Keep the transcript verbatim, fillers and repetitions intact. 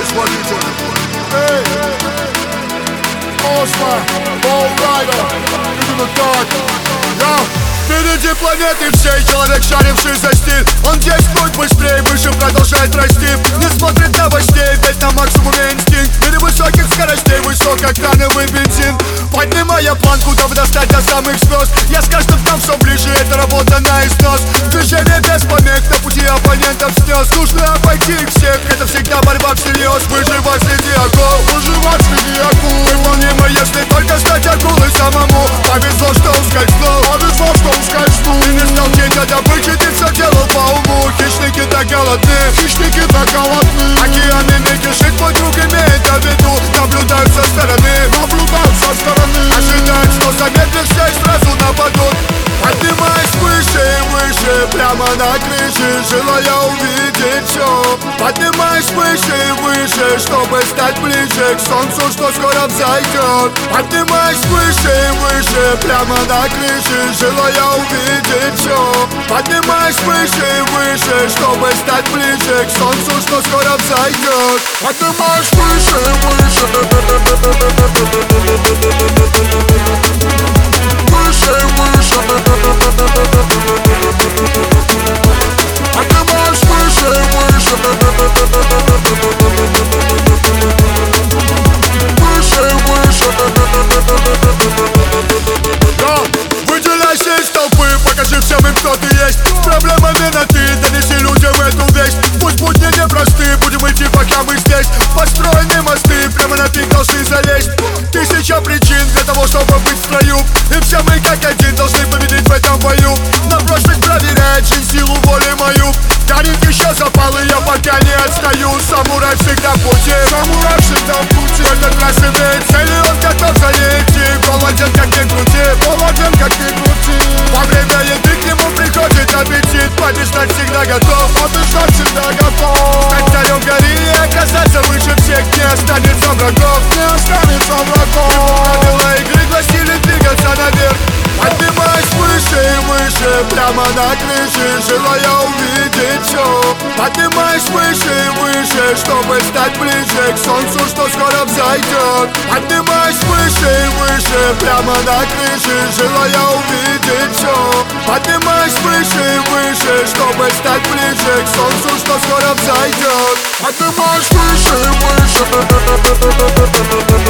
товарищ водитель. Эй, Осмо, Боурайдер, именно так. Я впереди планеты всей, человек, шаривший за стиль. Он действует быстрее, выше продолжает расти. Не смотрит новостей, ведь на максимуме инстинкт. Мире высоких скоростей, высокооктановый бензин. Поднимая планку, дабы достать до самых звезд. Я с каждым днем все ближе, это работа на износ. Движение без помех, на пути оппонентов снес. Нужно обойти их всех, это всегда борьба всерьез. Выживать среди акул, выживать среди акул. Выполнимо, если только стать акулой самому. Повезло, что ускользнул, повезло, что ускользнул. Ты не стал тень от добычи, ты все делал по уму. Хищники так голодны, хищники так голодны. Океанами кишит, мой друг имеет в виду. Наблюдают со стороны, наблюдают со стороны. Ожидают, что замедлишься и сразу нападут. Поднимаясь выше и выше, прямо на крыше, желая увидеть все. Поднимаясь выше и выше, чтобы стать ближе к солнцу, что скоро взойдет. Поднимаясь выше и выше, прямо на крыше, желая увидеть все. Поднимаясь выше и выше, чтобы стать ближе к солнцу, что скоро взойдет. Поднимаясь выше и выше, выше и выше. Поднимаюсь выше и выше. Выше и выше. Да, выделяйся из толпы, покажи всем им, кто ты есть. С проблемами на ты, донеси людям эту весть. Пусть будни непросты, будем идти, пока мы здесь. Построены мосты, прямо на пик должны залезть. Тысяча причин для того, чтобы быть в строю. И все мы как один должны победить в этом бою. Но бросить проверяет жизнь, силу воли мою. Горит еще запал, и я пока не отстаю. Самурай всегда в пути, самурай всегда в пути. В этот раз имеет цель, и он готов за ней идти. Голоден, как ни крути, голоден, как ни крути. Во время еды к нему приходит аппетит. Побеждать всегда готов, побеждать всегда готов. Стать царем гори и оказаться выше всех. Не останется врагов, не останется врагов. Его правила игры гласили двигаться наверх. Поднимаясь выше и выше, прямо на крыше, желая увидеть все. Поднимаясь выше и выше, чтобы стать ближе к солнцу, что скоро взойдет. Поднимаясь выше и выше, прямо на крыше, желая увидеть все. Поднимаясь выше и выше, чтобы стать ближе к солнцу, что скоро взойдет. Поднимаясь выше и выше.